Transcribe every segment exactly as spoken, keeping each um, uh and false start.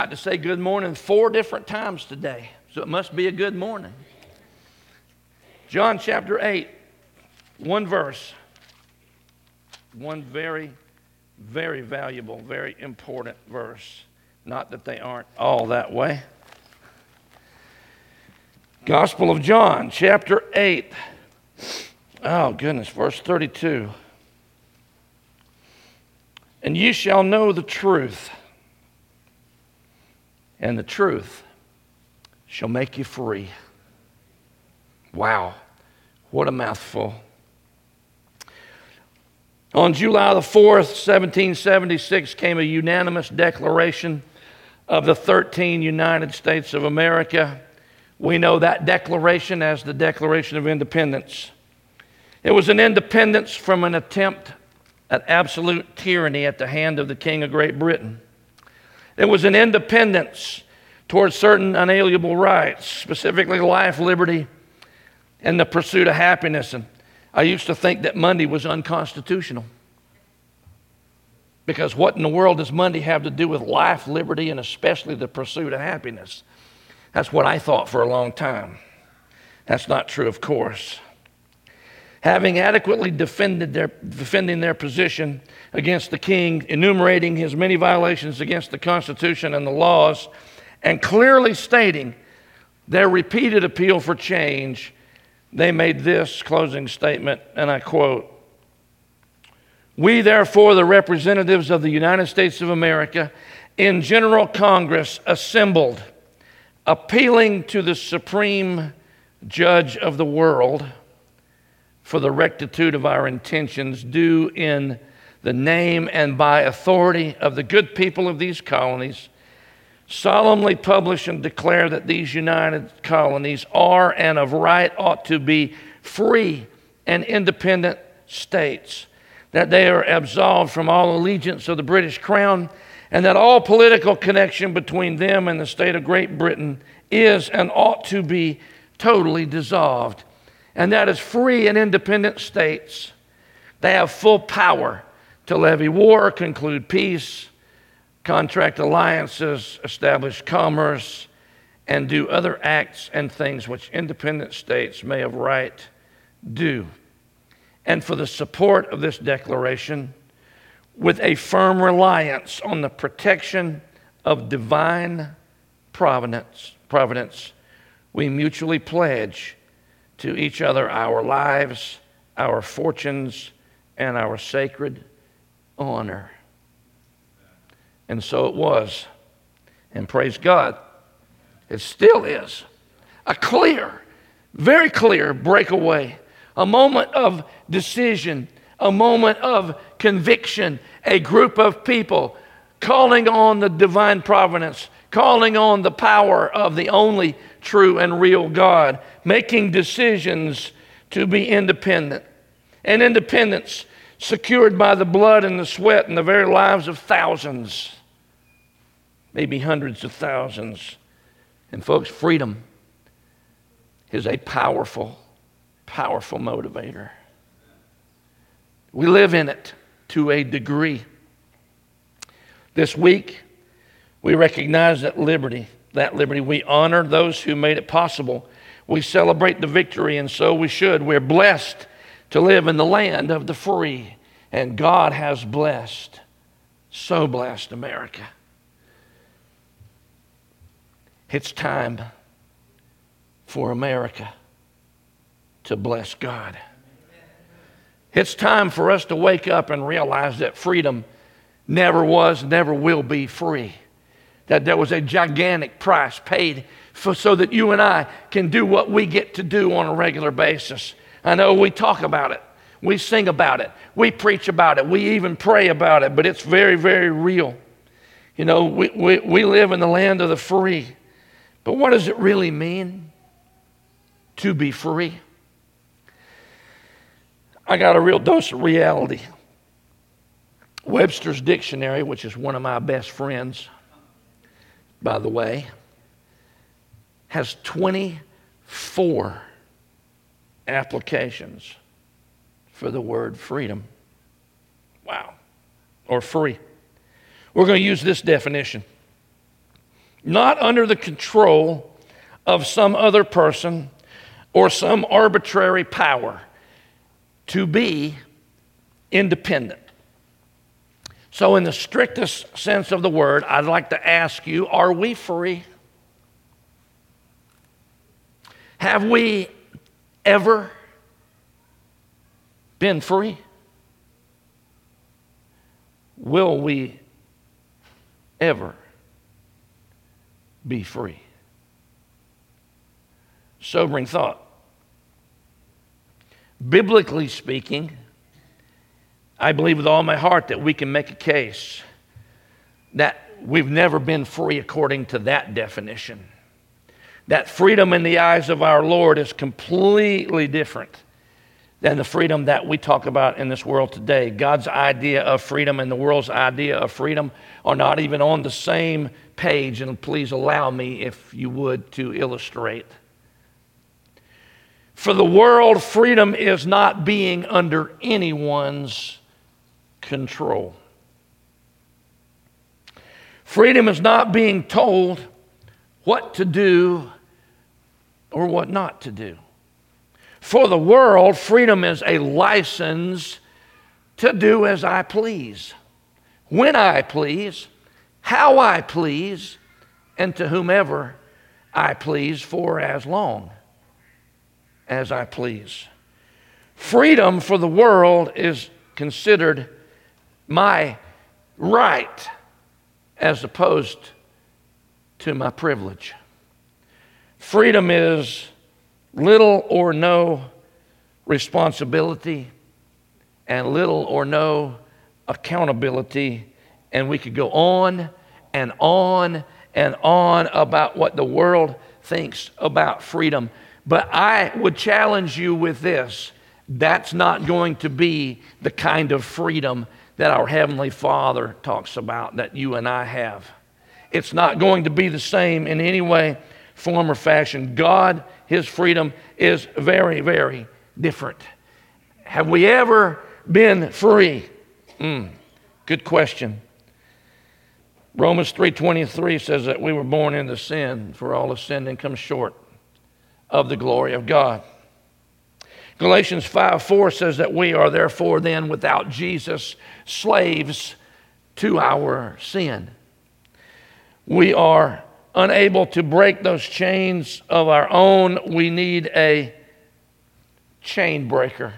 I had to say good morning four different times today, so it must be a good morning. John chapter eight, one verse, one very, very valuable, very important verse. Not that they aren't all that way. Gospel of John, chapter eight. Oh, goodness, verse thirty-two. And ye shall know the truth, and the truth shall make you free. Wow, what a mouthful. On July the fourth, seventeen seventy-six, came a unanimous declaration of the thirteen United States of America. We know that declaration as the Declaration of Independence. It was an independence from an attempt at absolute tyranny at the hand of the King of Great Britain. It was an independence towards certain unalienable rights, specifically life, liberty, and the pursuit of happiness. And I used to think that Monday was unconstitutional. Because what in the world does Monday have to do with life, liberty, and especially the pursuit of happiness? That's what I thought for a long time. That's not true, of course. Having adequately defended their, defending their position against the king, enumerating his many violations against the Constitution and the laws, and clearly stating their repeated appeal for change, they made this closing statement, and I quote, "We, therefore, the representatives of the United States of America, in General Congress assembled, appealing to the Supreme Judge of the world for the rectitude of our intentions, do in the name and by authority of the good people of these colonies, solemnly publish and declare that these united colonies are and of right ought to be free and independent states, that they are absolved from all allegiance of the British Crown, and that all political connection between them and the state of Great Britain is and ought to be totally dissolved, and that as free and independent states, they have full power to levy war, conclude peace, contract alliances, establish commerce, and do other acts and things which independent states may of right do. And for the support of this declaration, with a firm reliance on the protection of divine providence, providence, we mutually pledge to each other our lives, our fortunes, and our sacred honor." And so it was. And praise God, it still is a clear, very clear breakaway, a moment of decision, a moment of conviction, a group of people calling on the divine providence, calling on the power of the only true and real God, making decisions to be independent. And independence secured by the blood and the sweat and the very lives of thousands, maybe hundreds of thousands. And folks, freedom is a powerful, powerful motivator. We live in it to a degree. This week, we recognize that liberty, that liberty. We honor those who made it possible. We celebrate the victory, and so we should. We're blessed to live in the land of the free, and God has blessed, so blessed America. It's time for America to bless God. It's time for us to wake up and realize that freedom never was, never will be free. That there was a gigantic price paid for, so that you and I can do what we get to do on a regular basis. I know we talk about it, we sing about it, we preach about it, we even pray about it, but it's very, very real. You know, we, we, we live in the land of the free. But what does it really mean to be free? I got a real dose of reality. Webster's Dictionary, which is one of my best friends, by the way, has twenty-four applications for the word freedom. Wow. Or free. We're going to use this definition. not under the control of some other person or some arbitrary power, to be independent. So in the strictest sense of the word, I'd like to ask you, are we free? Have we ever been free? Will we ever be free? Sobering thought. Biblically speaking, I believe with all my heart that we can make a case that we've never been free according to that definition. That freedom in the eyes of our Lord is completely different than the freedom that we talk about in this world today. God's idea of freedom and the world's idea of freedom are not even on the same page, and please allow me, if you would, to illustrate. For the world, freedom is not being under anyone's control. Freedom is not being told what to do or what not to do. For the world, freedom is a license to do as I please, when I please, how I please, and to whomever I please for as long as I please. Freedom for the world is considered my right as opposed to my privilege. Freedom is little or no responsibility and little or no accountability, and we could go on and on and on about what the world thinks about freedom. But I would challenge you with this. That's not going to be the kind of freedom that our Heavenly Father talks about that you and I have. It's not going to be the same in any way, form, or fashion. God, His freedom is very, very different. Have we ever been free? Mm, good question. Romans three twenty-three says that we were born into sin, for all have sinned and come short of the glory of God. Galatians five four says that we are therefore then without Jesus slaves to our sin. We are unable to break those chains of our own. We need a chain breaker.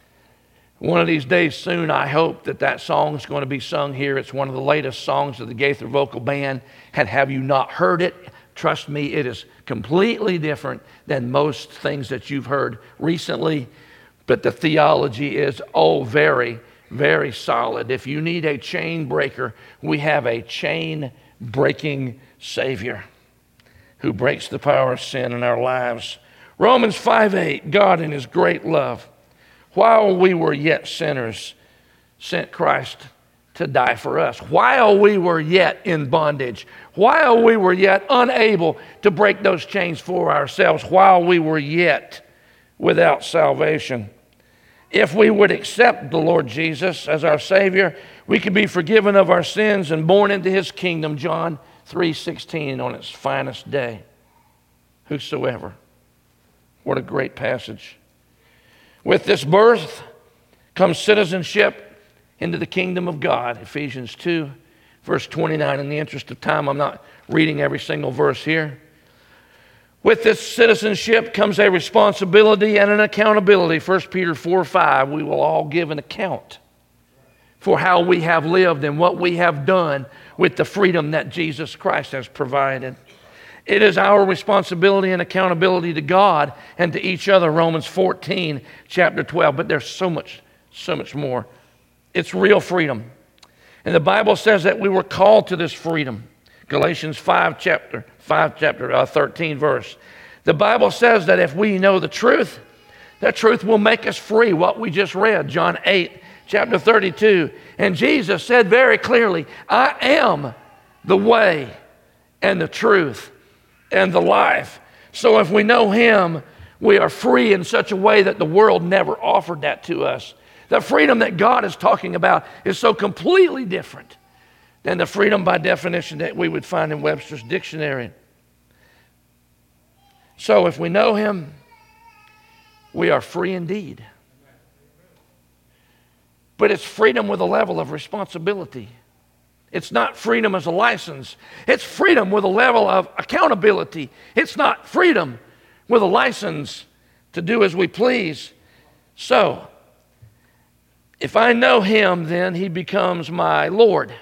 One of these days soon, I hope that that song is going to be sung here. It's one of the latest songs of the Gaither Vocal Band. And have you not heard it? Trust me, it is completely different than most things that you've heard recently. But the theology is, oh, very, very solid. If you need a chain breaker, we have a chain breaking Savior who breaks the power of sin in our lives. Romans five eight, God in His great love, while we were yet sinners, sent Christ to die for us. While we were yet in bondage, while we were yet unable to break those chains for ourselves, while we were yet without salvation. If we would accept the Lord Jesus as our Savior, we could be forgiven of our sins and born into His kingdom, John three sixteen, on its finest day. Whosoever. What a great passage. With this birth comes citizenship into the kingdom of God. Ephesians two, verse twenty-nine. In the interest of time, I'm not reading every single verse here. With this citizenship comes a responsibility and an accountability. First Peter four five, we will all give an account for how we have lived and what we have done with the freedom that Jesus Christ has provided. It is our responsibility and accountability to God and to each other. Romans fourteen, chapter twelve. But there's so much, so much more. It's real freedom. And the Bible says that we were called to this freedom. Galatians five, chapter five, chapter uh, thirteen, verse. The Bible says that if we know the truth, that truth will make us free. What we just read, John eight, chapter thirty-two. And Jesus said very clearly, I am the way and the truth and the life. So if we know Him, we are free in such a way that the world never offered that to us. The freedom that God is talking about is so completely different than the freedom by definition that we would find in Webster's dictionary. So if we know Him, we are free indeed. But it's freedom with a level of responsibility. It's not freedom as a license. It's freedom with a level of accountability. It's not freedom with a license to do as we please. So, if I know Him, then He becomes my Lord.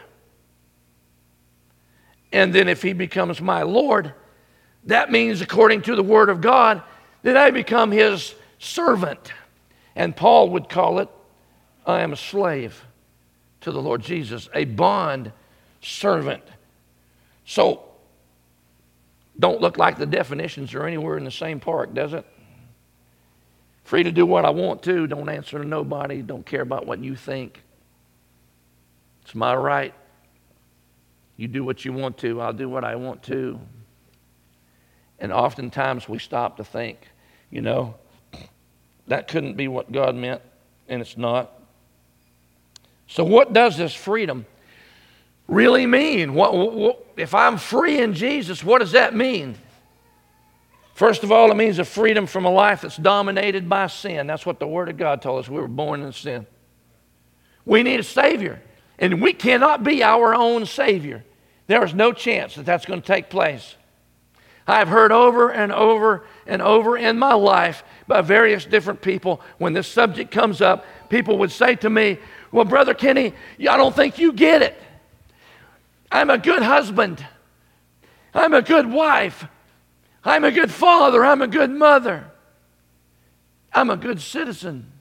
And then if He becomes my Lord, that means, according to the Word of God, that I become His servant. And Paul would call it, I am a slave to the Lord Jesus, a bond servant. So, don't look like the definitions are anywhere in the same park, does it? Free to do what I want to, don't answer to nobody, don't care about what you think. It's my right. You do what you want to, I'll do what I want to. And oftentimes we stop to think, you know, that couldn't be what God meant, and it's not. So what does this freedom really mean? What, what, if I'm free in Jesus, what does that mean? First of all, it means a freedom from a life that's dominated by sin. That's what the Word of God told us. We were born in sin. We need a Savior, and we cannot be our own Savior. There is no chance that that's going to take place. I've heard over and over and over in my life by various different people, when this subject comes up, people would say to me, well, Brother Kenny, I don't think you get it. I'm a good husband. I'm a good wife. I'm a good father. I'm a good mother. I'm a good citizen.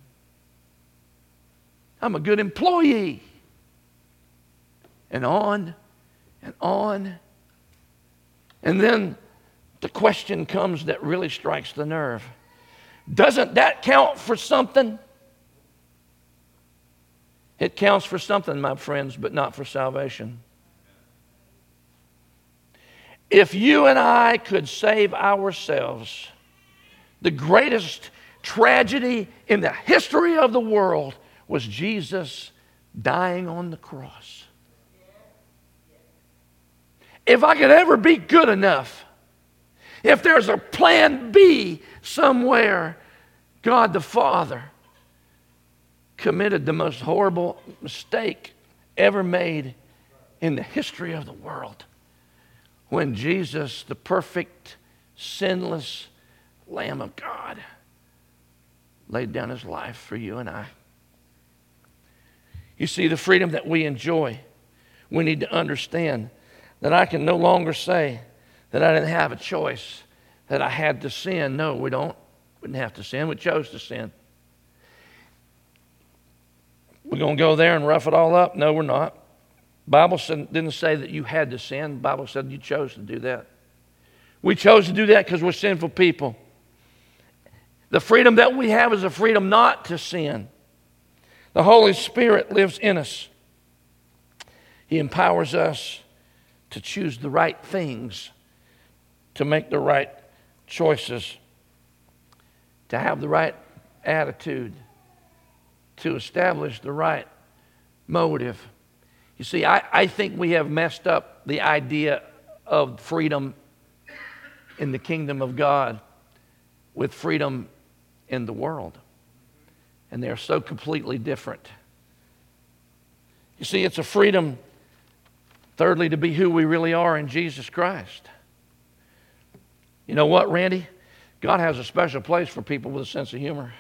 I'm a good employee. And on and on. And then the question comes that really strikes the nerve. Doesn't that count for something? It counts for something, my friends, but not for salvation. If you and I could save ourselves, the greatest tragedy in the history of the world was Jesus dying on the cross. If I could ever be good enough, if there's a plan B somewhere, God the Father committed the most horrible mistake ever made in the history of the world when Jesus, the perfect, sinless Lamb of God, laid down His life for you and I. You see, the freedom that we enjoy, we need to understand that I can no longer say that I didn't have a choice, that I had to sin. No, we don't. We didn't have to sin. We chose to sin. We're going to go there and rough it all up? No, we're not. The Bible said, didn't say that you had to sin. The Bible said you chose to do that. We chose to do that because we're sinful people. The freedom that we have is a freedom not to sin. The Holy Spirit lives in us. He empowers us to choose the right things, to make the right choices, to have the right attitude, to establish the right motive. You see, I, I think we have messed up the idea of freedom in the kingdom of God with freedom in the world. And they're so completely different. You see, it's a freedom, thirdly, to be who we really are in Jesus Christ. You know what, Randy? God has a special place for people with a sense of humor.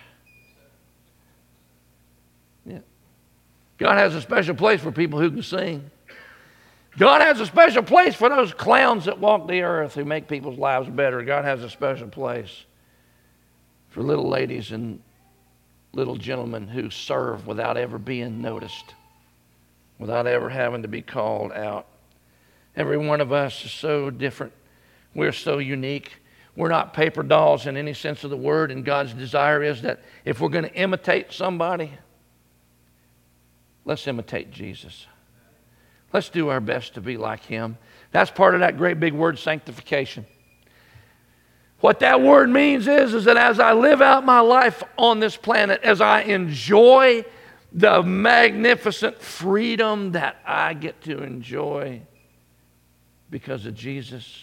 Yeah. God has a special place for people who can sing. God has a special place for those clowns that walk the earth who make people's lives better. God has a special place for little ladies and little gentlemen who serve without ever being noticed, without ever having to be called out. Every one of us is so different. We're so unique. We're not paper dolls in any sense of the word, and God's desire is that if we're going to imitate somebody, let's imitate Jesus. Let's do our best to be like Him. That's part of that great big word, sanctification. What that word means is, is that as I live out my life on this planet, as I enjoy the magnificent freedom that I get to enjoy because of Jesus.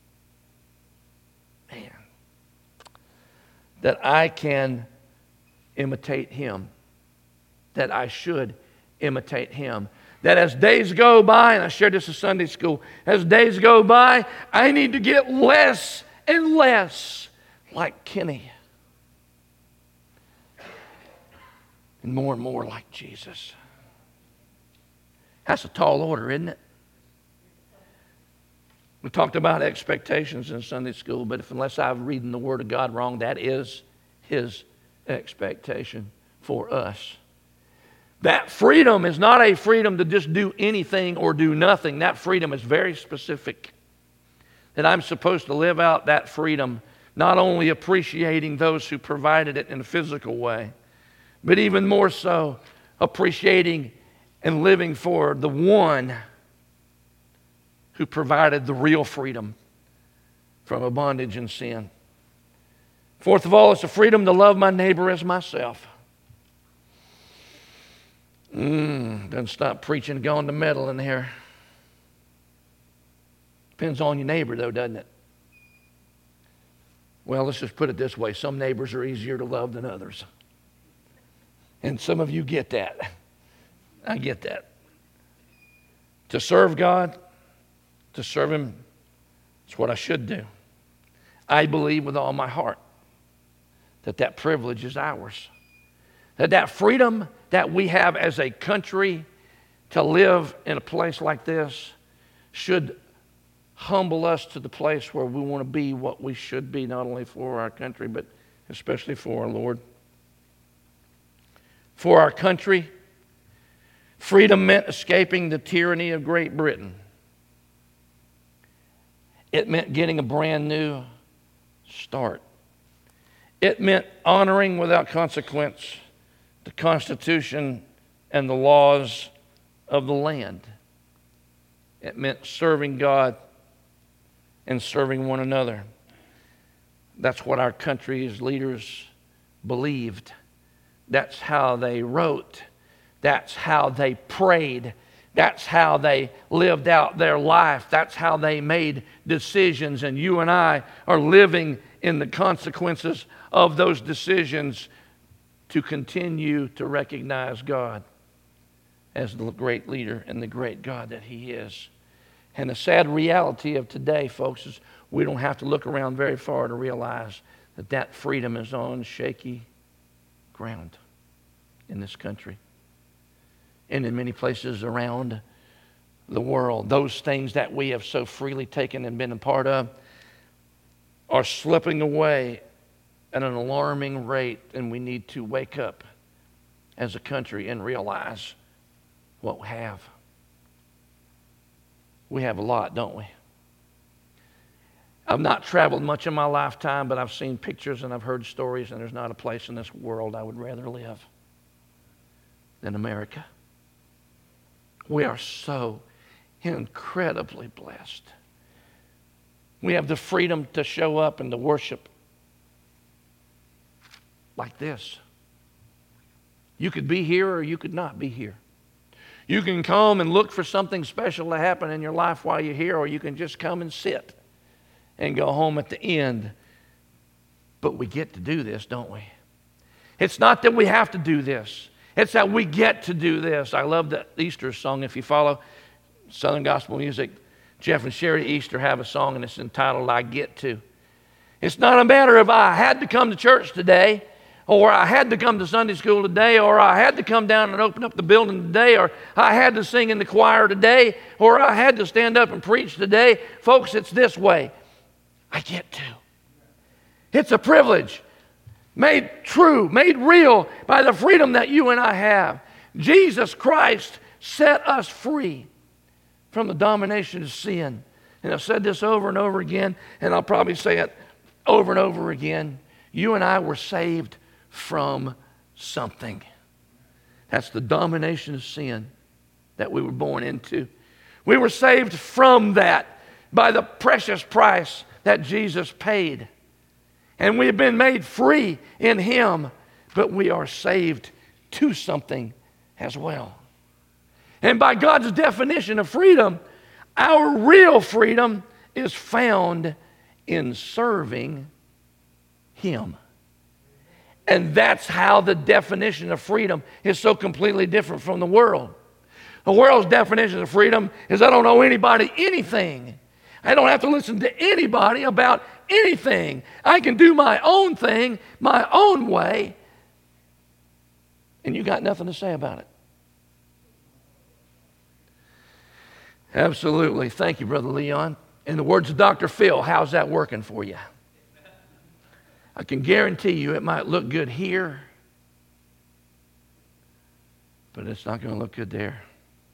Man, that I can imitate Him, that I should imitate Him. That as days go by, and I shared this in Sunday school, as days go by, I need to get less and less like Kenny. And more and more like Jesus. That's a tall order, isn't it? We talked about expectations in Sunday school, but if unless I'm reading the Word of God wrong, that is His expectation for us. That freedom is not a freedom to just do anything or do nothing. That freedom is very specific. That I'm supposed to live out that freedom, not only appreciating those who provided it in a physical way, but even more so, appreciating and living for the one who provided the real freedom from a bondage and sin. Fourth of all, it's a freedom to love my neighbor as myself. Mmm, doesn't stop preaching, going to meddle in here. Depends on your neighbor, though, doesn't it? Well, let's just put it this way. Some neighbors are easier to love than others. And some of you get that. I get that. To serve God, to serve Him, it's what I should do. I believe with all my heart that that privilege is ours. That that freedom that we have as a country to live in a place like this should humble us to the place where we want to be what we should be, not only for our country, but especially for our Lord. For our country, freedom meant escaping the tyranny of Great Britain. It meant getting a brand new start. It meant honoring without consequence the Constitution and the laws of the land. It meant serving God and serving one another. That's what our country's leaders believed. That's how they wrote. That's how they prayed. That's how they lived out their life. That's how they made decisions. And you and I are living in the consequences of those decisions to continue to recognize God as the great leader and the great God that He is. And the sad reality of today, folks, is we don't have to look around very far to realize that that freedom is on shaky ground in this country and in many places around the world. Those things that we have so freely taken and been a part of are slipping away at an alarming rate, and we need to wake up as a country and realize what we have. We have a lot, don't we? I've not traveled much in my lifetime, but I've seen pictures and I've heard stories, and there's not a place in this world I would rather live than America. We are so incredibly blessed. We have the freedom to show up and to worship like this. You could be here or you could not be here. You can come and look for something special to happen in your life while you're here, or you can just come and sit and go home at the end. But we get to do this, don't we? It's not that we have to do this. It's that we get to do this. I love the Easter song. If you follow Southern Gospel music, Jeff and Sherry Easter have a song, and it's entitled, I Get To. It's not a matter of I had to come to church today, or I had to come to Sunday school today, or I had to come down and open up the building today, or I had to sing in the choir today, or I had to stand up and preach today. Folks, it's this way. I get to. It's a privilege made true, made real by the freedom that you and I have. Jesus Christ set us free from the domination of sin. And I've said this over and over again, and I'll probably say it over and over again. You and I were saved from something. That's the domination of sin that we were born into. We were saved from that by the precious price that Jesus paid. And we have been made free in Him, but we are saved to something as well. And by God's definition of freedom, our real freedom is found in serving Him. And that's how the definition of freedom is so completely different from the world. The world's definition of freedom is I don't owe anybody anything. I don't have to listen to anybody about anything. I can do my own thing, my own way, and you got nothing to say about it. Absolutely. Thank you, Brother Leon. In the words of Doctor Phil, how's that working for you? I can guarantee you it might look good here, but it's not going to look good there.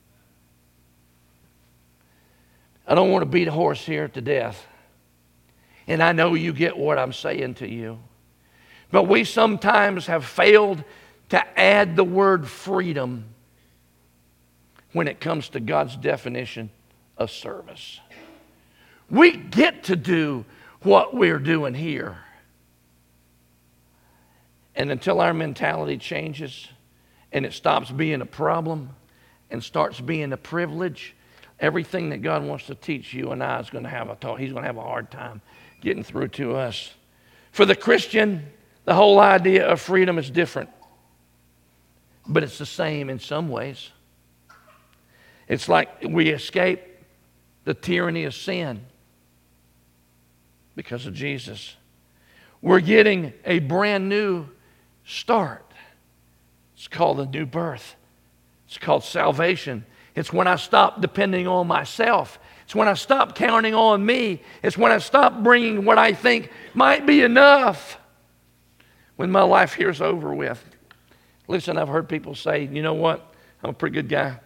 I don't want to beat a horse here to death. And I know you get what I'm saying to you. But we sometimes have failed to add the word freedom when it comes to God's definition of service. We get to do what we're doing here. And until our mentality changes and it stops being a problem and starts being a privilege, everything that God wants to teach you and I is going to have a talk. He's going to have a hard time getting through to us. For the Christian, the whole idea of freedom is different, but it's the same in some ways. It's like we escape the tyranny of sin because of Jesus. We're getting a brand new start. It's called the new birth. It's called salvation. It's when I stop depending on myself. It's when I stop counting on me. It's when I stop bringing what I think might be enough when my life here is over with. Listen, I've heard people say, you know what? I'm a pretty good guy.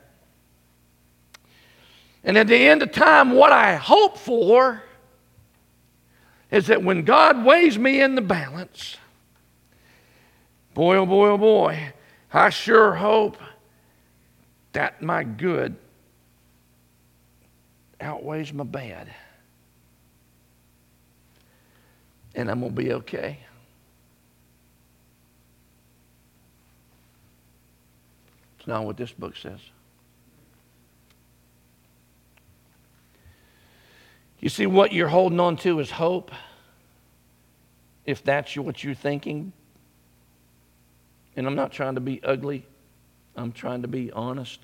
And at the end of time, what I hope for is that when God weighs me in the balance, boy, oh boy, oh boy, I sure hope that my good outweighs my bad. And I'm going to be okay. It's not what this book says. You see, what you're holding on to is hope. If that's what you're thinking. And I'm not trying to be ugly. I'm trying to be honest.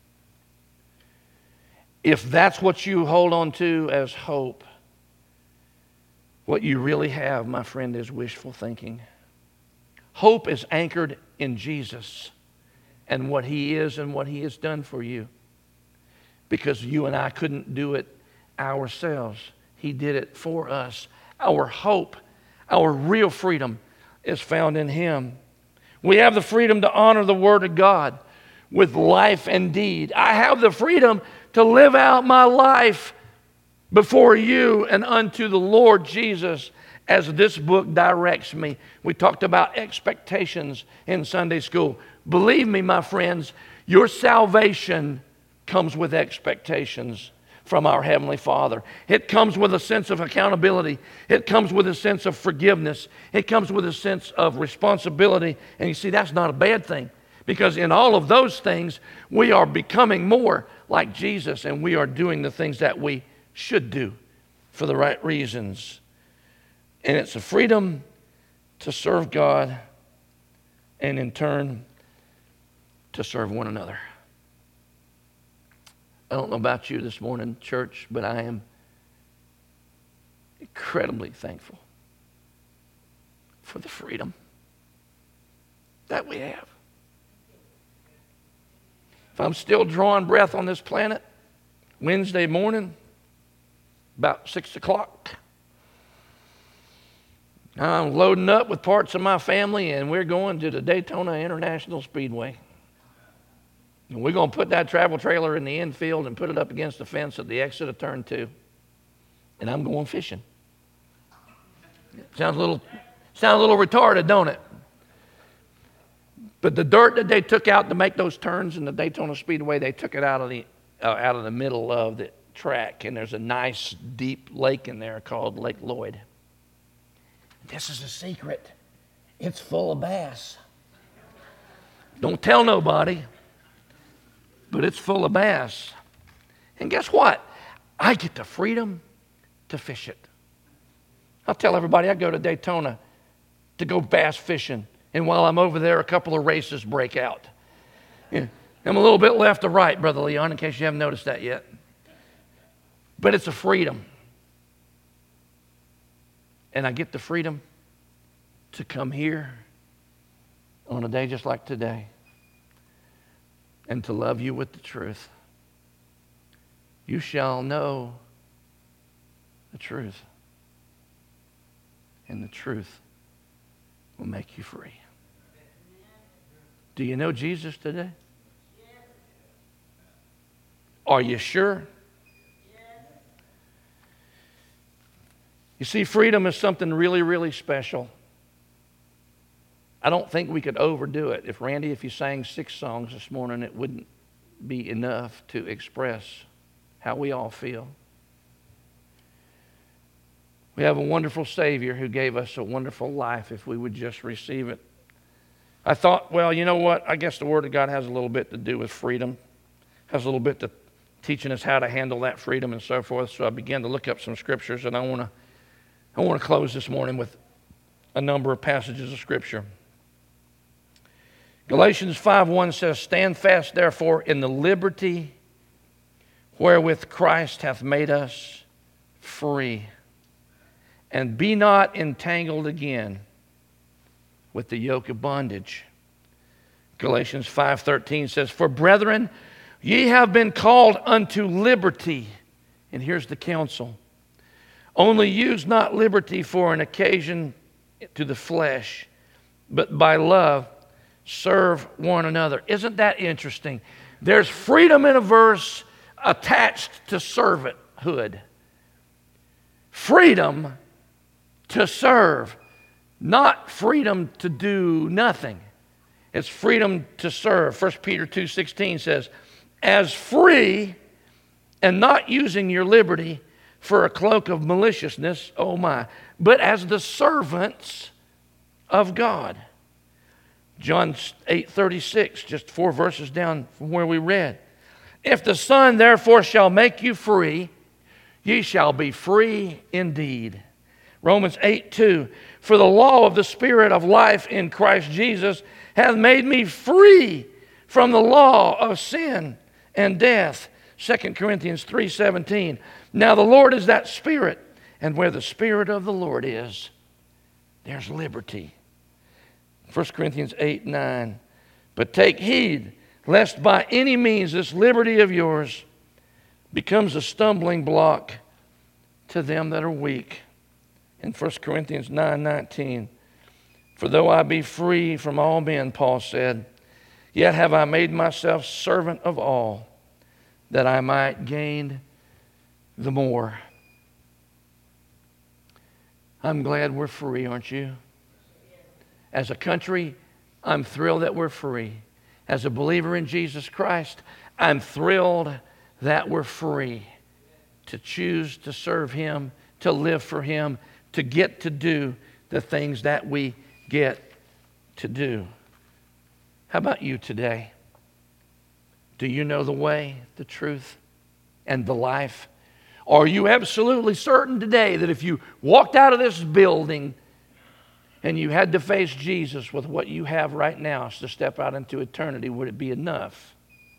If that's what you hold on to as hope, what you really have, my friend, is wishful thinking. Hope is anchored in Jesus and what He is and what He has done for you. Because you and I couldn't do it ourselves. He did it for us. Our hope, our real freedom is found in Him. We have the freedom to honor the Word of God with life and deed. I have the freedom to live out my life before you and unto the Lord Jesus as this book directs me. We talked about expectations in Sunday school. Believe me, my friends, your salvation comes with expectations from our Heavenly Father. It comes with a sense of accountability. It comes with a sense of forgiveness. It comes with a sense of responsibility. And you see, that's not a bad thing, because in all of those things, we are becoming more like Jesus, and we are doing the things that we should do for the right reasons. And it's a freedom to serve God and in turn to serve one another. I don't know about you this morning, church, but I am incredibly thankful for the freedom that we have. If I'm still drawing breath on this planet, Wednesday morning, about six o'clock, I'm loading up with parts of my family, and we're going to the Daytona International Speedway. And we're going to put that travel trailer in the infield and put it up against the fence at the exit of turn two. And I'm going fishing. Sounds a little, sounds a little retarded, don't it? But the dirt that they took out to make those turns in the Daytona Speedway, they took it out of the uh, out of the middle of the track, and there's a nice deep lake in there called Lake Lloyd. This is a secret. It's full of bass. Don't tell nobody. but it's full of bass. And guess what? I get the freedom to fish it. I'll tell everybody I go to Daytona to go bass fishing. And while I'm over there, a couple of races break out. Yeah. I'm a little bit left or right, Brother Leon, in case you haven't noticed that yet. But it's a freedom. And I get the freedom to come here on a day just like today and to love you with the truth. You shall know the truth, and the truth will make you free. Do you know Jesus today? Are you sure? You see, freedom is something really, really special. I don't think we could overdo it. If Randy, if you sang six songs this morning, it wouldn't be enough to express how we all feel. We have a wonderful Savior who gave us a wonderful life if we would just receive it. I thought, well, you know what? I guess the Word of God has a little bit to do with freedom. Has a little bit to teaching us how to handle that freedom and so forth. So I began to look up some scriptures, and I want to I want to close this morning with a number of passages of Scripture. Galatians five one says, "Stand fast, therefore, in the liberty wherewith Christ hath made us free, and be not entangled again with the yoke of bondage." Galatians five thirteen says, "For brethren, ye have been called unto liberty." And here's the counsel. "Only use not liberty for an occasion to the flesh, but by love serve one another." Isn't that interesting? There's freedom in a verse attached to servanthood. Freedom to serve, not freedom to do nothing. It's freedom to serve. First Peter two sixteen says, "As free and not using your liberty for a cloak of maliciousness," oh my, "but as the servants of God." John eight thirty-six, just four verses down from where we read. "If the Son therefore shall make you free, ye shall be free indeed." Romans eight two, "For the law of the Spirit of life in Christ Jesus hath made me free from the law of sin and death." Second Corinthians three seventeen, "Now the Lord is that Spirit, and where the Spirit of the Lord is, there's liberty." First Corinthians eight nine, "But take heed, lest by any means this liberty of yours becomes a stumbling block to them that are weak." In First Corinthians nine nineteen, "For though I be free from all men," Paul said, "yet have I made myself servant of all, that I might gain the more." I'm glad we're free, aren't you? As a country, I'm thrilled that we're free. As a believer in Jesus Christ, I'm thrilled that we're free to choose to serve Him, to live for Him, to get to do the things that we get to do. How about you today? Do you know the way, the truth, and the life? Are you absolutely certain today that if you walked out of this building and you had to face Jesus with what you have right now to step out into eternity, would it be enough?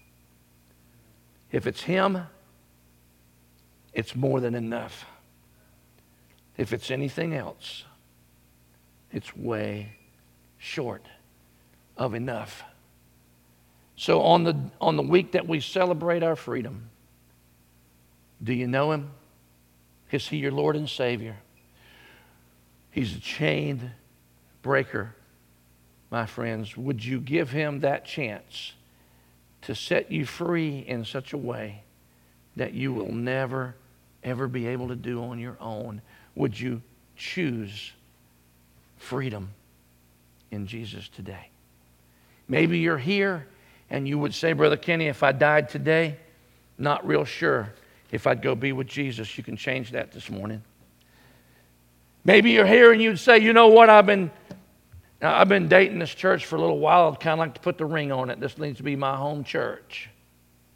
If it's Him, it's more than enough. If it's anything else, it's way short of enough. So on the on the week that we celebrate our freedom, do you know Him? Is He your Lord and Savior? He's a chain breaker, my friends. Would you give Him that chance to set you free in such a way that you will never, ever be able to do on your own? Would you choose freedom in Jesus today? Maybe you're here and you would say, "Brother Kenny, if I died today, not real sure if I'd go be with Jesus." You can change that this morning. Maybe you're here and you'd say, "You know what, I've been I've been dating this church for a little while. I'd kind of like to put the ring on it. This needs to be my home church."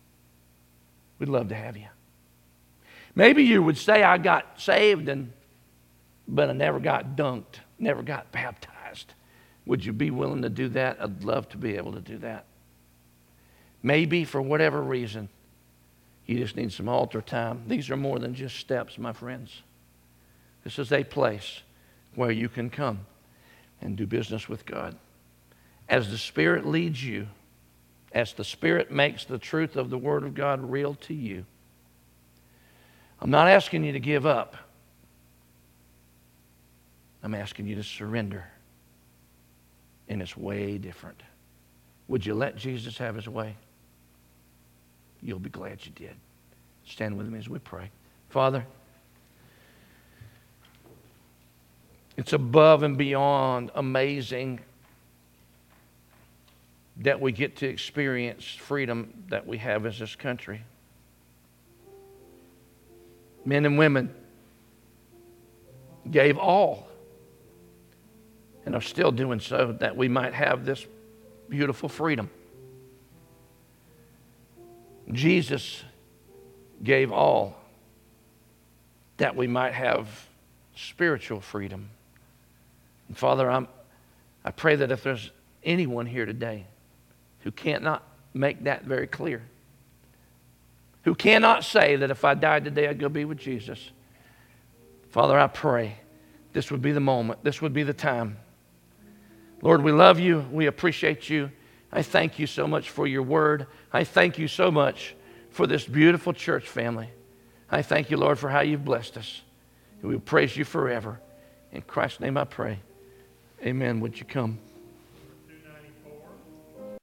We'd love to have you. Maybe you would say, I got saved, and but I never got dunked, never got baptized. Would you be willing to do that? I'd love to be able to do that. Maybe for whatever reason, you just need some altar time. These are more than just steps, my friends. This is a place where you can come and do business with God. As the Spirit leads you, as the Spirit makes the truth of the Word of God real to you, I'm not asking you to give up. I'm asking you to surrender. And it's way different. Would you let Jesus have His way? You'll be glad you did. Stand with me as we pray. Father, it's above and beyond amazing that we get to experience freedom that we have as this country. Men and women gave all and are still doing so that we might have this beautiful freedom. Jesus gave all that we might have spiritual freedom. And Father, I'm, I pray that if there's anyone here today who cannot make that very clear, who cannot say that if I died today I'd go be with Jesus, Father, I pray this would be the moment, this would be the time. Lord, we love you. We appreciate you. I thank you so much for your word. I thank you so much for this beautiful church family. I thank you, Lord, for how you've blessed us. And we praise you forever. In Christ's name I pray. Amen. Would you come?